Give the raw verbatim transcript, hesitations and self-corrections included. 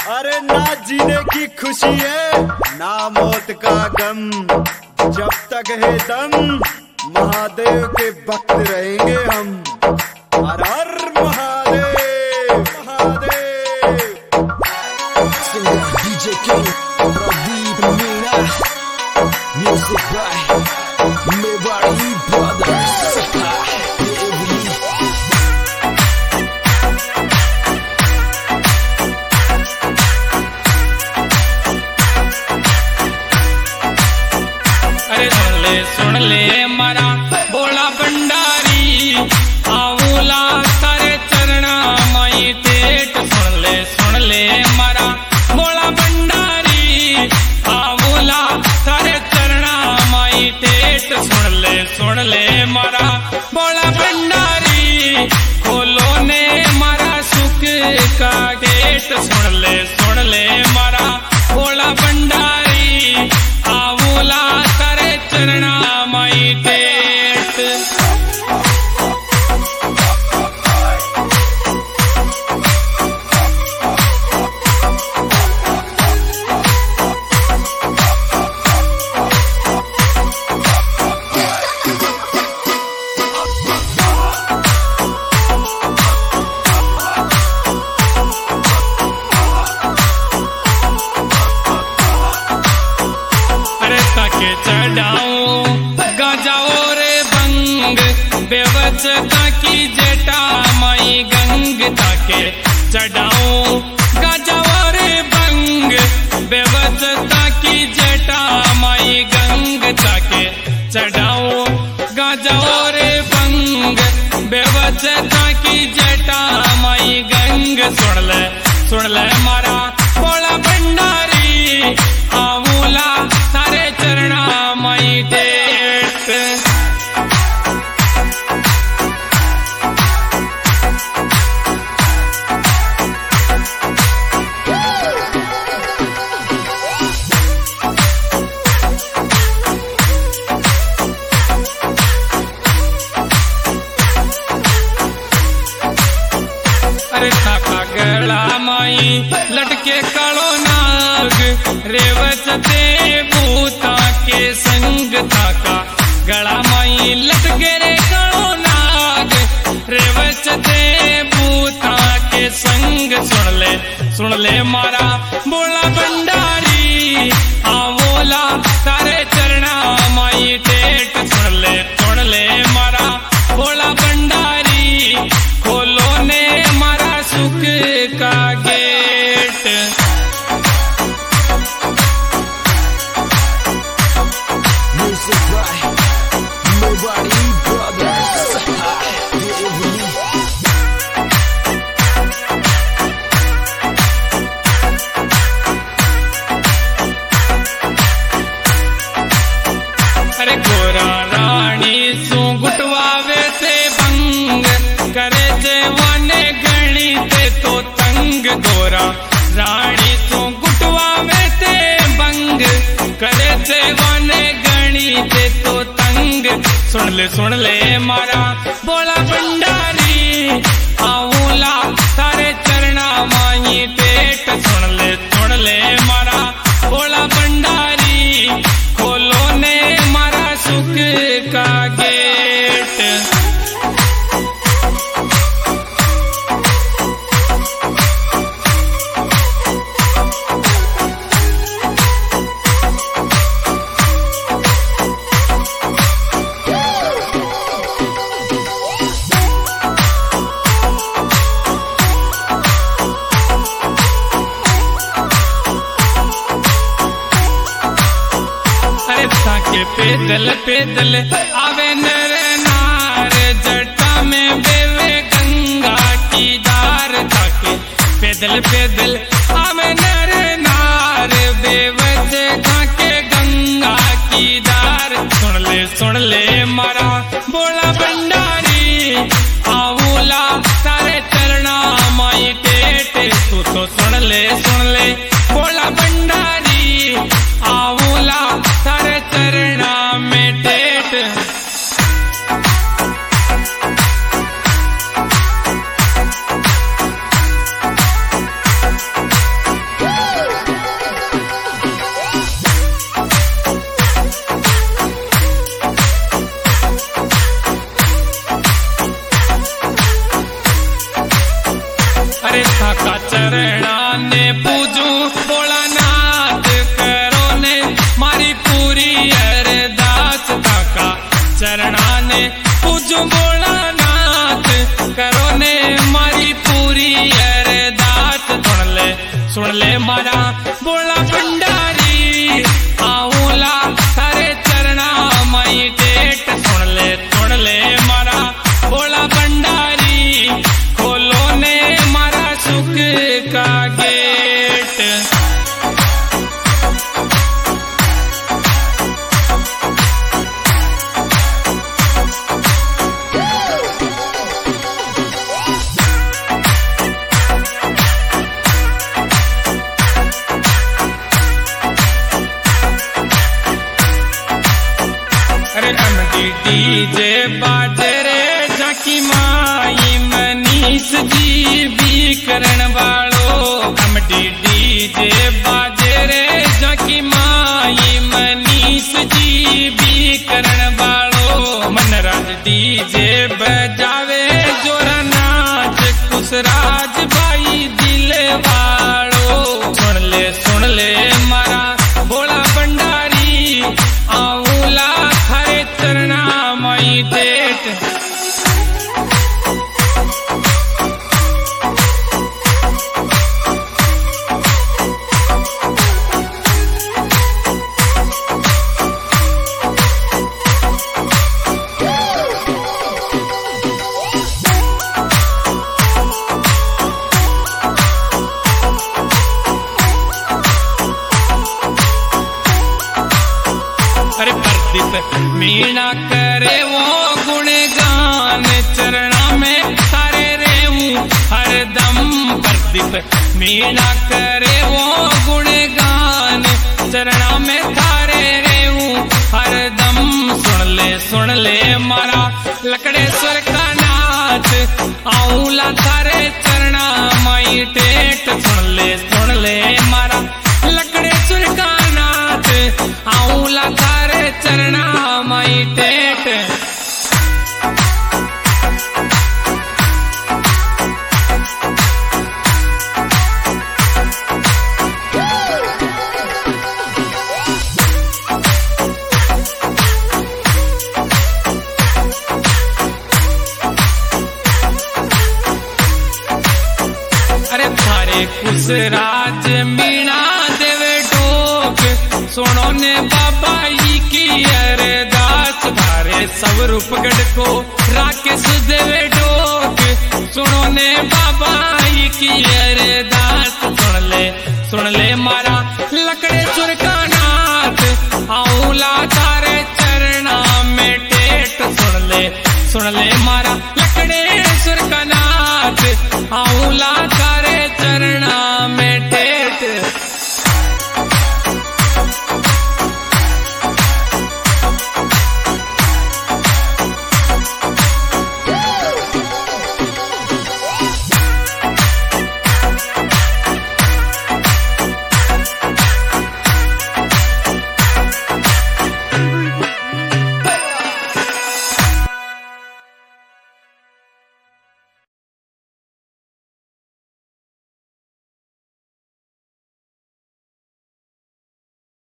अरे ना जीने की खुशी है ना मौत का गम, जब तक है दम महादेव के भक्त रहेंगे हम। Har Har Mahadev Mahadev. DJ king Pradeep Meena, music by Mewadi brothers. सुन ले मारा बोला भंडारी आऊला तारे चरणा माई टेट। सुन ले सुन ले मारा बोला भंडारी आऊला तारे चरणा माई टेट। सुन ले सुन ले मारा बोला भंडारी खोलो ने मारा सुख का गेट। सुन ले सुन ले मारा बोला भंडारी आऊला तारे चरणा माई टेट। अरे ताके चढ़ाऊं गाजाओ रे बंग बेवजता की जटा माई गंग। ताके चढ़ाऊं गाजाओ रे बंग बेवजता की जटा माई गंग। ताके चढ़ाऊं गाजाओ रे बंग बेवजता की जटा माई गंग। सुन ले सुन ले मारा बोला भंडारी आऊला तारे चरणा माई टेट। अरे थाका गला माई लटके कालो नाग रेवचते भूता के संग। थाका गला माई लटके रे कालो नाग रेवचते भूता के संग। सुन ले सुन ले मारा बोला भंडारी आवोला तारे चरणा माई टेट। सुन ले सुन ले मारा बोला भंडारी खोलो ने मारा सुख का गेट। Music by Mewadi brothers. अरे गोरा रानी सू गुटवावे से भंग करे जेवाने गणी ते तो तंग। गोरा रानी सू गुटवावे ते भंग करे जेवाने गणी ते तो तंग। सुन ले सुन ले मारा बोला भंडारी आऊला तारे चरणा माई टेट। सुन ले सुन ले मारा बोला भंडारी खोलो ने मारा सुख का गेट। अरे ताके पैदल पैदल आवे नर नार जटा में बेवे गंगा की धार। ताके पैदल पैदल आवे नर नार बेवज के गंगा की धार। सुन ले सुन ले मारा बोला भंडारी आऊला तारे चरणा माई टेट। तू तो सुन ले सुन ले बोला भंडारी आऊला तारे चरणा में टेट। ने पूजू भोलानाथ करो ने मारी पूरी अरदास काका चरणा ने पूजू भोलानाथ करो ने मारी पूरी अरदास सुन ले सुन ले मारा बोला भंडारी आऊला थारे चरणा मई टेट सुन ले सुन ले मारा बोला भंडारी खोलो ने मारा सुख का गेट। अरे अमदी डीजे बाजे रे जाकी माई मनीष जी भी करण वालो अमदी डीजे बाजे रे जाकी माई मनीष जी भी करण वालो मनराज डीजे बजावे जोरा नाच कुशराज भाई दिल वालो सुन ले सुन ले मारा भोला भंडारी आऊला थारे चरणा मई टेट। अरे प्रदीप मीणा करे वो गुणगान चरणा में थारे रेऊ हरदम प्रदीप मीणा करे वो गुणगान चरणा में थारे रेऊ हरदम सुन ले सुन ले मारा लकड़ेश्वर का नाच आऊला थारे चरणा मई टेट सुन ले सुन ले मारा लकड़ेश्वर का नाच आऊला थारे चरणा मई टेट। अरे थारे कुशराज मीणा देवे टोक सुनो ने बाबा की अरदास थारे सब रूपगढ़ को राकेश देवे टोक सुनो ने बाबा की अरदास सुन ले सुन ले मारा लकड़ेश्वर का नाथ आऊला थारे चरणा में टेट सुन ले सुन ले मारा